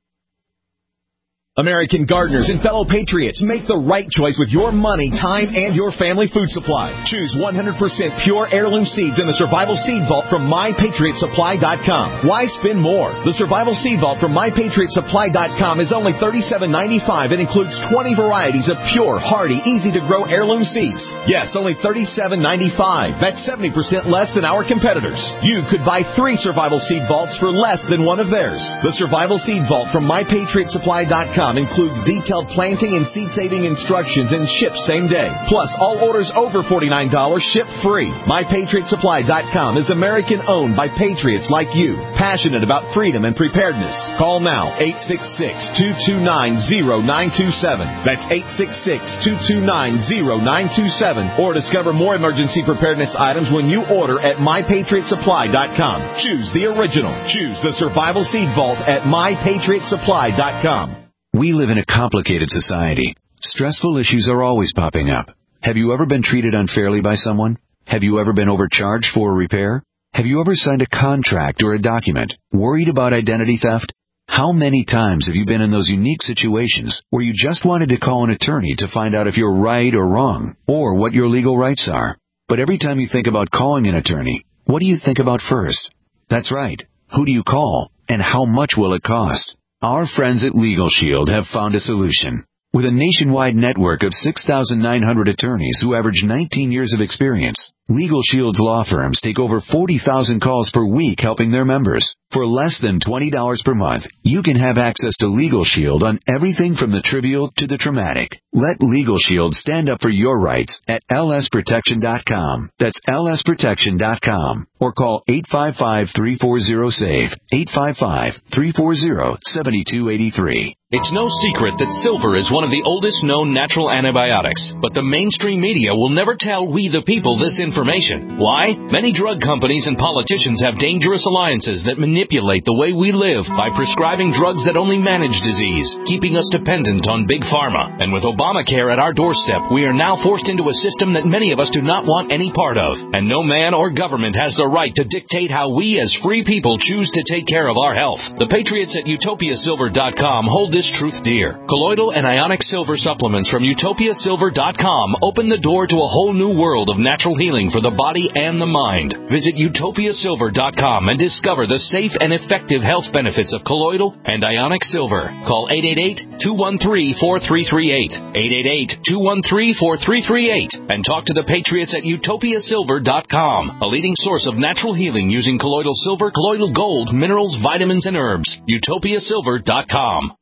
American gardeners and fellow patriots, make the right choice with your money, time, and your family food supply. Choose one hundred percent pure heirloom seeds in the Survival Seed Vault from my patriot supply dot com. Why spend more? The Survival Seed Vault from my patriot supply dot com is only thirty-seven ninety-five and includes twenty varieties of pure, hardy, easy-to-grow heirloom seeds. Yes, only thirty-seven ninety-five. That's seventy percent less than our competitors. You could buy three Survival Seed Vaults for less than one of theirs. The Survival Seed Vault from my patriot supply dot com includes detailed planting and seed-saving instructions and ships same day. Plus, all orders over forty-nine dollars ship free. my patriot supply dot com is American-owned by patriots like you, passionate about freedom and preparedness. Call now, eight six six, two two nine, zero nine two seven. That's eight six six, two two nine, zero nine two seven. Or discover more emergency preparedness items when you order at my patriot supply dot com. Choose the original. Choose the Survival Seed Vault at my patriot supply dot com. We live in a complicated society. Stressful issues are always popping up. Have you ever been treated unfairly by someone? Have you ever been overcharged for a repair? Have you ever signed a contract or a document worried about identity theft? How many times have you been in those unique situations where you just wanted to call an attorney to find out if you're right or wrong, or what your legal rights are? But every time you think about calling an attorney, what do you think about first? That's right. Who do you call, and how much will it cost? Our friends at Legal Shield have found a solution. With a nationwide network of six thousand nine hundred attorneys who average nineteen years of experience, Legal Shield's law firms take over forty thousand calls per week helping their members. For less than twenty dollars per month, you can have access to Legal Shield on everything from the trivial to the traumatic. Let Legal Shield stand up for your rights at L S protection dot com. That's L S protection dot com. Or call eight five five, three four zero, SAVE, eight five five, three four zero, seven two eight three. It's no secret that silver is one of the oldest known natural antibiotics, but the mainstream media will never tell we the people this information. Why? Many drug companies and politicians have dangerous alliances that manipulate the way we live by prescribing drugs that only manage disease, keeping us dependent on big pharma. And with Obamacare at our doorstep, we are now forced into a system that many of us do not want any part of. And no man or government has the right to dictate how we as free people choose to take care of our health. The patriots at utopia silver dot com hold this truth dear. Colloidal and ionic silver supplements from utopia silver dot com open the door to a whole new world of natural healing for the body and the mind. Visit utopia silver dot com and discover the safe and effective health benefits of colloidal and ionic silver. Call eight eight eight, two one three, four three three eight, eight eight eight, two one three, four three three eight, and talk to the patriots at utopia silver dot com, a leading source of natural healing using colloidal silver, colloidal gold, minerals, vitamins, and herbs. utopia silver dot com.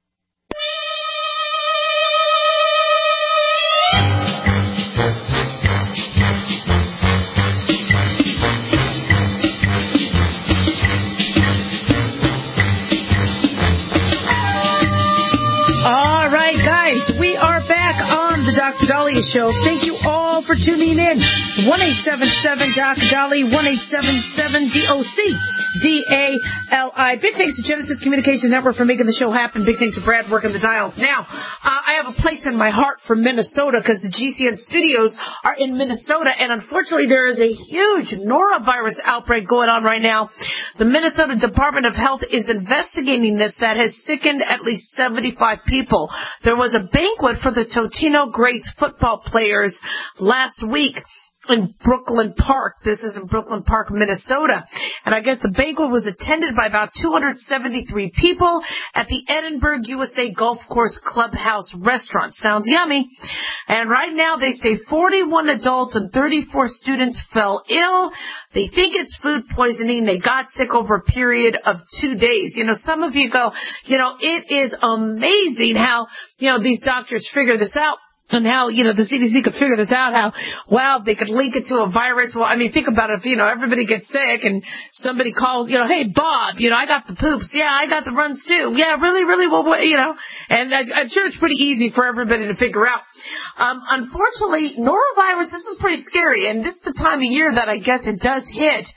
Doctor Dahlia Show. Thank you all for tuning in. one eight seven seven Doctor Dahlia, one eight seven seven D O C D A L I. Big thanks to Genesis Communications Network for making the show happen. Big thanks to Brad working the dials. Now, uh, I have a place in my heart for Minnesota because the G C N studios are in Minnesota, and unfortunately there is a huge norovirus outbreak going on right now. The Minnesota Department of Health is investigating this that has sickened at least seventy-five people. There was a banquet for the Totino Grace football players last week in Brooklyn Park. This is in Brooklyn Park, Minnesota. And I guess the banquet was attended by about two hundred seventy-three people at the Edinburgh U S A Golf Course Clubhouse Restaurant. Sounds yummy. And right now they say forty-one adults and thirty-four students fell ill. They think it's food poisoning. They got sick over a period of two days. You know, some of you go, you know, it is amazing how, you know, these doctors figure this out. And how, you know, the C D C could figure this out, how, wow, they could link it to a virus. Well, I mean, think about it. If, you know, everybody gets sick and somebody calls, you know, hey, Bob, you know, I got the poops. Yeah, I got the runs too. Yeah, really, really, well, what, you know, and I, I'm sure it's pretty easy for everybody to figure out. Um, unfortunately, norovirus, this is pretty scary. And this is the time of year that I guess it does hit.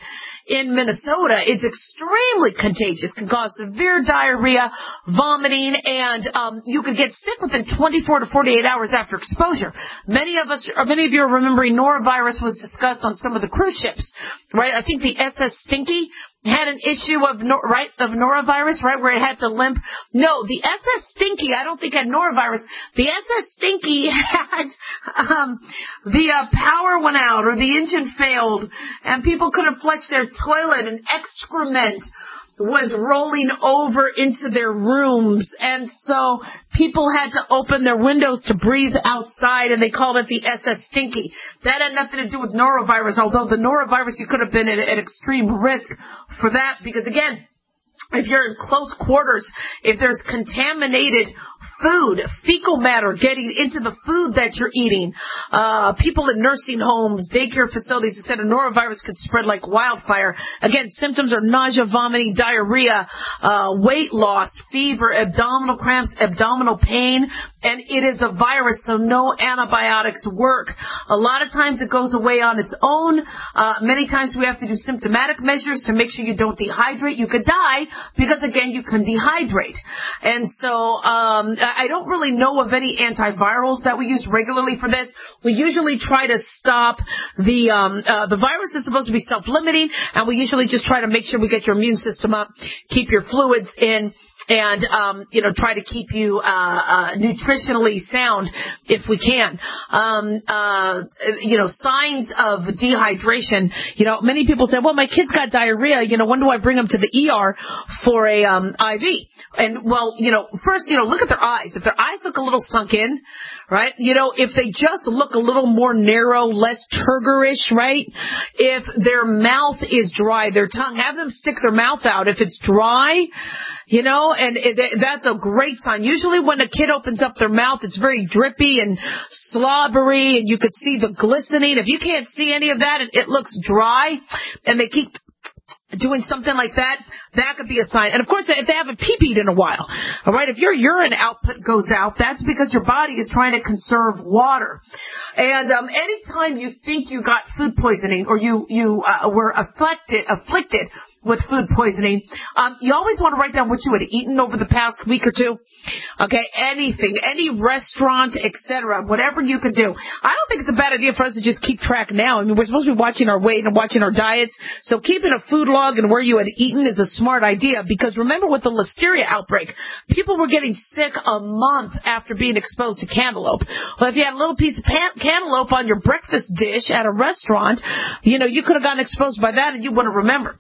in Minnesota. It's extremely contagious, can cause severe diarrhea, vomiting, and um, you could get sick within twenty-four to forty-eight hours after exposure. Many of us, or many of you are remembering norovirus was discussed on some of the cruise ships, right? I think the S S Stinky had an issue of nor- right of norovirus, right, where it had to limp. No, the S S Stinky, I don't think had norovirus. The S S Stinky had um, the uh, power went out or the engine failed, and people couldn't flush their toilet, and excrement was rolling over into their rooms, and so people had to open their windows to breathe outside, and they called it the S S Stinky. That had nothing to do with norovirus, although the norovirus, you could have been at, at extreme risk for that, because again, if you're in close quarters, if there's contaminated food, fecal matter getting into the food that you're eating, uh, people in nursing homes, daycare facilities, et cetera, norovirus could spread like wildfire. Again, symptoms are nausea, vomiting, diarrhea, uh, weight loss, fever, abdominal cramps, abdominal pain, and it is a virus, so no antibiotics work. A lot of times it goes away on its own. Uh, many times we have to do symptomatic measures to make sure you don't dehydrate. You could die because, again, you can dehydrate. And so um, I don't really know of any antivirals that we use regularly for this. We usually try to stop the um, uh, the virus is supposed to be self-limiting, and we usually just try to make sure we get your immune system up, keep your fluids in, and, um, you know, try to keep you, uh, uh, nutritionally sound if we can. Um, uh, you know, signs of dehydration, you know, many people say, well, my kid's got diarrhea, you know, when do I bring them to the E R for a, um, I V? And, well, you know, first, you know, look at their eyes. If their eyes look a little sunk in, right, you know, if they just look a little more narrow, less turgorish, right, if their mouth is dry, their tongue, have them stick their mouth out. If it's dry, you know, and it, that's a great sign. Usually when a kid opens up their mouth, it's very drippy and slobbery, and you could see the glistening. If you can't see any of that, and it looks dry, and they keep doing something like that, that could be a sign. And of course, if they haven't pee-peed in a while, all right, if your urine output goes out, that's because your body is trying to conserve water. And um, anytime you think you got food poisoning or you you uh, were afflicted afflicted with food poisoning, um, you always want to write down what you had eaten over the past week or two. Okay, anything, any restaurant, et cetera, whatever you could do. I don't think it's a bad idea for us to just keep track now. I mean, we're supposed to be watching our weight and watching our diets, so keeping a food log and where you had eaten is a smart idea, because remember with the listeria outbreak, people were getting sick a month after being exposed to cantaloupe. Well, if you had a little piece of pan- cantaloupe on your breakfast dish at a restaurant, you know, you could have gotten exposed by that and you wouldn't remember.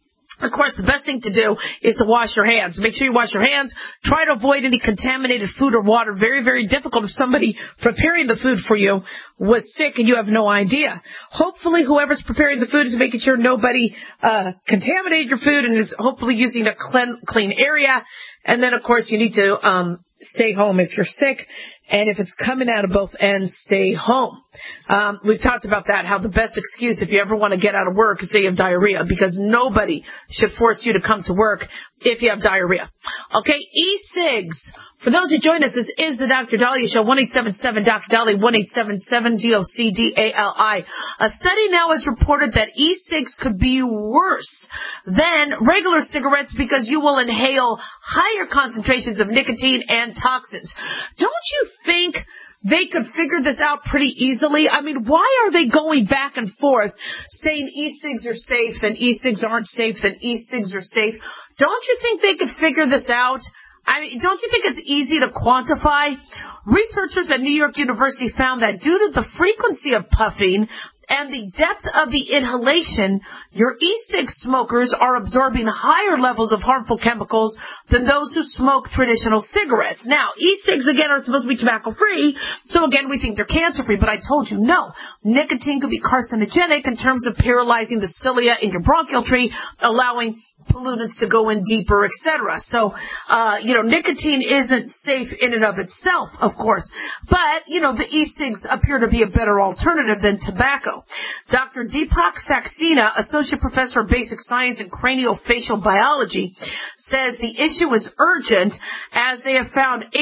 Of course, the best thing to do is to wash your hands. Make sure you wash your hands. Try to avoid any contaminated food or water. Very, very difficult if somebody preparing the food for you was sick and you have no idea. Hopefully, whoever's preparing the food is making sure nobody uh contaminated your food and is hopefully using a clean, clean area. And then, of course, you need to um stay home if you're sick. And if it's coming out of both ends, stay home. Um, we've talked about that, how the best excuse if you ever want to get out of work is say you have diarrhea, because nobody should force you to come to work if you have diarrhea. Okay, e-cigs. For those who join us, this is the Doctor Dahlia Show, one eight seven seven Doctor Dali, one eight seven seven D O C D A L I. A study now has reported that e-cigs could be worse than regular cigarettes because you will inhale higher concentrations of nicotine and toxins. Don't you think they could figure this out pretty easily? I mean, why are they going back and forth saying e-cigs are safe, then e-cigs aren't safe, then e-cigs are safe? Don't you think they could figure this out? I mean, don't you think it's easy to quantify? Researchers at New York University found that due to the frequency of puffing and the depth of the inhalation, your e-cig smokers are absorbing higher levels of harmful chemicals than those who smoke traditional cigarettes. Now, e-cigs, again, are supposed to be tobacco-free, so again, we think they're cancer-free, but I told you, no. Nicotine could be carcinogenic in terms of paralyzing the cilia in your bronchial tree, allowing pollutants to go in deeper, et cetera. So, uh, you know, nicotine isn't safe in and of itself, of course. But, you know, the e-cigs appear to be a better alternative than tobacco. Doctor Deepak Saxena, Associate Professor of Basic Science and Craniofacial Biology, says the issue is urgent as they have found eight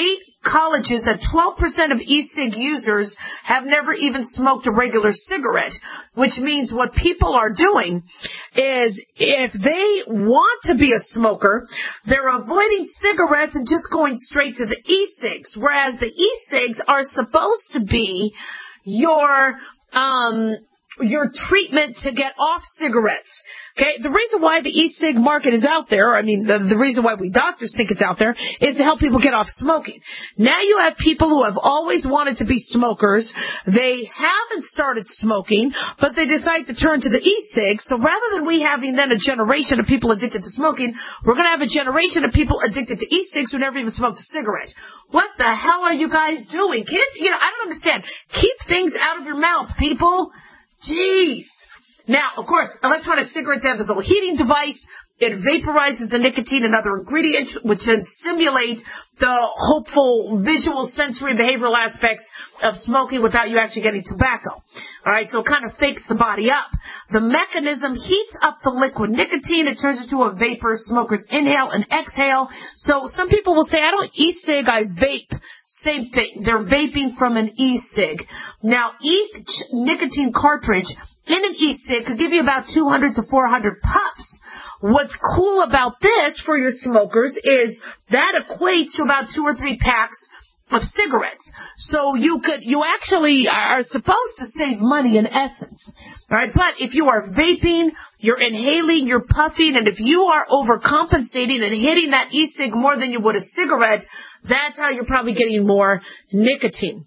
colleges that twelve percent of e-cig users have never even smoked a regular cigarette, which means what people are doing is if they want to be a smoker, they're avoiding cigarettes and just going straight to the e-cigs, whereas the e-cigs are supposed to be your um your treatment to get off cigarettes. Okay, the reason why the e-cig market is out there, I mean, the, the reason why we doctors think it's out there is to help people get off smoking. Now you have people who have always wanted to be smokers. They haven't started smoking, but they decide to turn to the e-cig. So rather than we having then a generation of people addicted to smoking, we're going to have a generation of people addicted to e-cigs who never even smoked a cigarette. What the hell are you guys doing? Kids, you know, I don't understand. Keep things out of your mouth, people. Jeez. Now, of course, electronic cigarettes have this little heating device. It vaporizes the nicotine and other ingredients, which then simulate the hopeful visual, sensory, behavioral aspects of smoking without you actually getting tobacco. All right, so it kind of fakes the body up. The mechanism heats up the liquid nicotine. It turns into a vapor. Smokers inhale and exhale. So some people will say, I don't e-cig, I vape. Same thing. They're vaping from an e-cig. Now, each nicotine cartridge in an e-cig could give you about two hundred to four hundred puffs. What's cool about this for your smokers is that equates to about two or three packs of cigarettes. So you could, you actually are supposed to save money in essence. All right, but if you are vaping, you're inhaling, you're puffing, and if you are overcompensating and hitting that e-cig more than you would a cigarette, that's how you're probably getting more nicotine.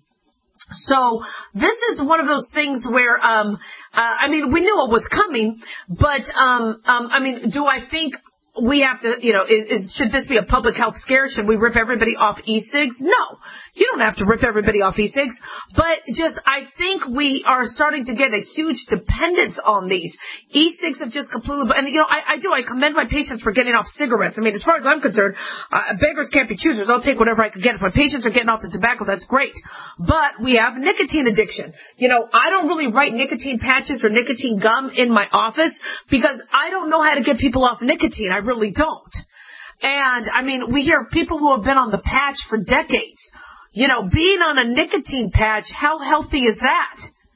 So this is one of those things where, um, uh, I mean, we knew it was coming, but, um, um, I mean, do I think we have to, you know, is, is, should this be a public health scare? Should we rip everybody off e-cigs? No. You don't have to rip everybody off e-cigs, but just, I think we are starting to get a huge dependence on these. E-cigs have just completely, and you know, I, I do, I commend my patients for getting off cigarettes. I mean, as far as I'm concerned, uh, beggars can't be choosers. I'll take whatever I can get. If my patients are getting off the tobacco, that's great. But we have nicotine addiction. You know, I don't really write nicotine patches or nicotine gum in my office because I don't know how to get people off nicotine. I really don't. And, I mean, we hear of people who have been on the patch for decades. You know, being on a nicotine patch, how healthy is that?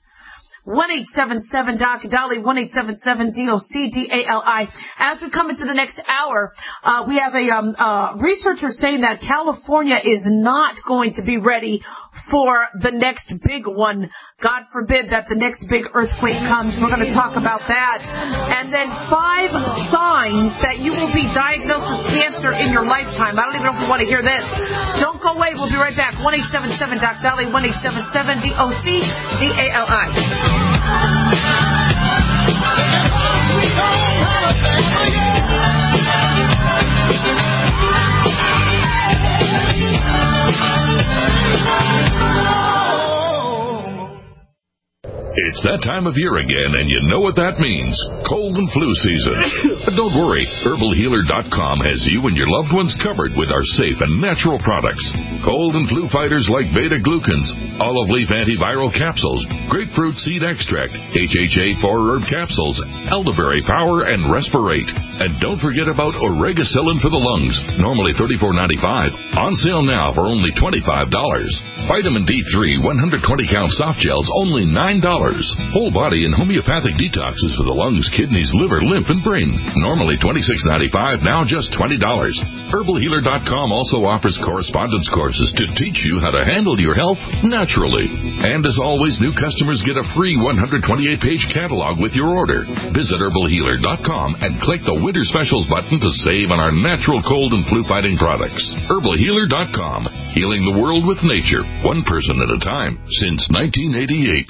one eight seven seven D O C D A L I, one eight seven seven D O C D A L I. As we come into the next hour, uh, we have a um, uh, researcher saying that California is not going to be ready for the next big one. God forbid that the next big earthquake comes. We're going to talk about that. And then five signs that you will be diagnosed with cancer in your lifetime. I don't even know if you want to hear this. Don't go away. We'll be right back. one eight seven seven D O C D A L I, one eight seven seven D O C D A L I. It's that time of year again, and you know what that means. Cold and flu season. But don't worry, herbal healer dot com has you and your loved ones covered with our safe and natural products. Cold and flu fighters like beta-glucans, olive leaf antiviral capsules, grapefruit seed extract, H H A four herb capsules, elderberry power, and respirate. And don't forget about oregacillin for the lungs, normally thirty-four ninety-five, on sale now for only twenty-five dollars. Vitamin D three one hundred twenty count soft gels, only nine dollars. Whole body and homeopathic detoxes for the lungs, kidneys, liver, lymph, and brain. Normally twenty-six ninety-five, now just twenty dollars. herbal healer dot com also offers correspondence courses to teach you how to handle your health naturally. And as always, new customers get a free one hundred twenty-eight page catalog with your order. Visit herbal healer dot com and click the Winter Specials button to save on our natural cold and flu fighting products. herbal healer dot com, healing the world with nature, one person at a time, since nineteen eighty-eight.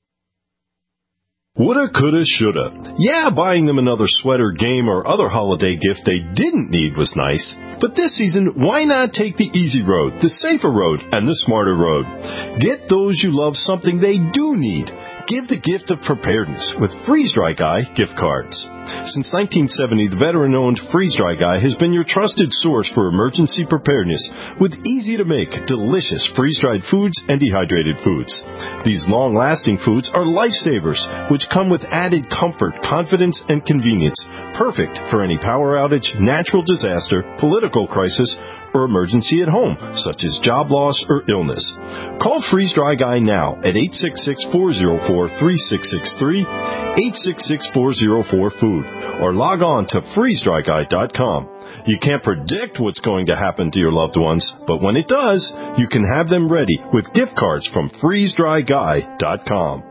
Woulda, coulda, shoulda. Yeah, buying them another sweater, game, or other holiday gift they didn't need was nice. But this season, why not take the easy road, the safer road, and the smarter road? Get those you love something they do need. Give the gift of preparedness with Freeze Dry Guy gift cards. Since nineteen seventy, the veteran-owned Freeze Dry Guy has been your trusted source for emergency preparedness with easy-to-make, delicious freeze-dried foods and dehydrated foods. These long-lasting foods are lifesavers, which come with added comfort, confidence, and convenience, perfect for any power outage, natural disaster, political crisis, or emergency at home, such as job loss or illness. Call Freeze Dry Guy now at eight six six, four zero four, three six six three, eight six six, four zero four, food, or log on to freeze dry guy dot com. You can't predict what's going to happen to your loved ones, but when it does, you can have them ready with gift cards from freeze dry guy dot com.